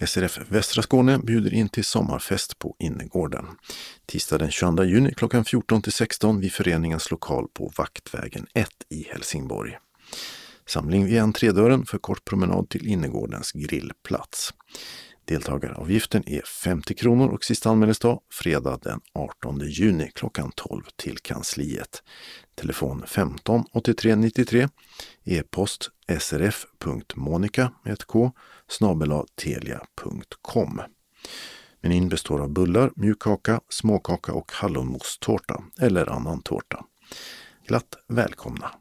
SRF Västra Skåne bjuder in till sommarfest på innergården. Tisdag den 22 juni klockan 14-16 vid föreningens lokal på Vaktvägen 1 i Helsingborg. Samling vid entrédörren för kort promenad till innergårdens grillplats. Deltagaravgiften är 50 kronor och sista anmälningsdag fredag den 18 juni klockan 12 till kansliet. Telefon 15 83 93, e-post srf.monica@telia.com. Menyn består av bullar, mjukkaka, småkaka och hallonmosstårta eller annan tårta. Glatt välkomna!